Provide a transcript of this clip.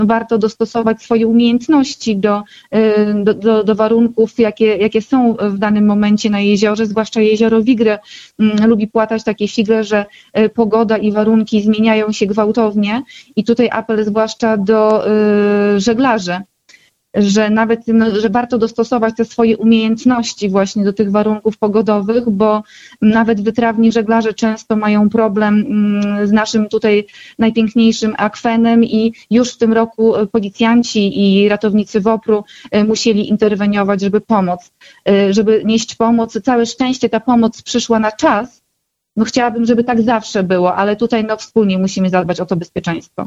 warto dostosować swoje umiejętności do warunków, jakie są w danym momencie na jeziorze, zwłaszcza jezioro Wigre lubi płatać takie figle, że pogoda i warunki zmieniają się gwałtownie i tutaj apel zwłaszcza do żeglarzy, że że warto dostosować te swoje umiejętności właśnie do tych warunków pogodowych, bo nawet wytrawni żeglarze często mają problem z naszym tutaj najpiękniejszym akwenem i już w tym roku policjanci i ratownicy WOPR-u musieli interweniować, żeby pomóc, żeby nieść pomoc. Całe szczęście ta pomoc przyszła na czas. No chciałabym, żeby tak zawsze było, ale tutaj wspólnie musimy zadbać o to bezpieczeństwo.